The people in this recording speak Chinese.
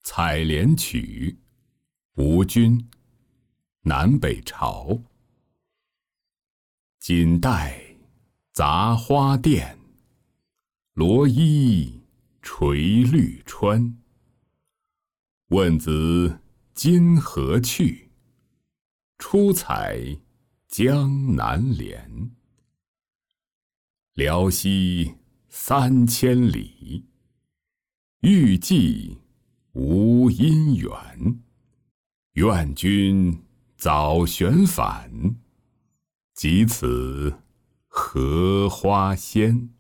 采莲曲，吴君，南北朝。锦带杂花钿，罗衣垂绿川。问子今何去？出采江南莲。辽西3000里，欲寄无因缘。愿君早旋返，及此荷花鲜。